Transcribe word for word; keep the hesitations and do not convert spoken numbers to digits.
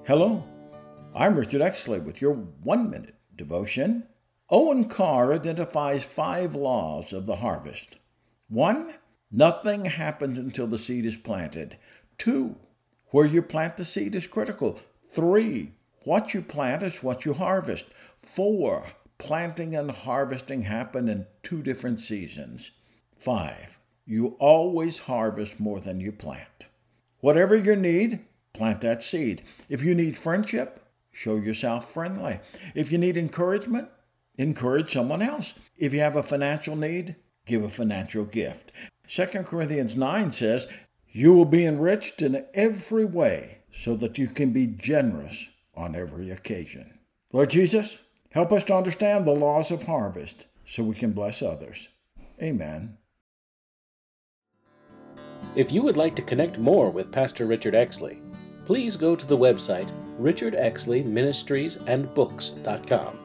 Hello, I'm Richard Exley with your one-minute devotion. Owen Carr identifies five laws of the harvest. One, nothing happens until the seed is planted. Two, where you plant the seed is critical. Three, what you plant is what you harvest. Four, planting and harvesting happen in two different seasons. Five, you always harvest more than you plant. Whatever your need, plant that seed. If you need friendship, show yourself friendly. If you need encouragement, encourage someone else. If you have a financial need, give a financial gift. Second Corinthians nine says, you will be enriched in every way so that you can be generous on every occasion. Lord Jesus, help us to understand the laws of harvest so we can bless others. Amen. If you would like to connect more with Pastor Richard Exley, please go to the website richard exley ministries and books dot com.